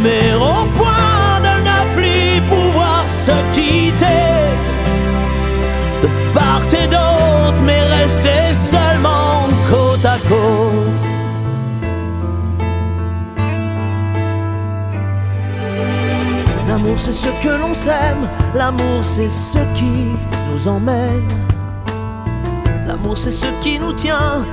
s'aimer au point de ne plus pouvoir se quitter de part et d'autre, mais rester seulement côte à côte. L'amour c'est ce que l'on s'aime, l'amour c'est ce qui nous emmène, l'amour c'est ce qui nous tient.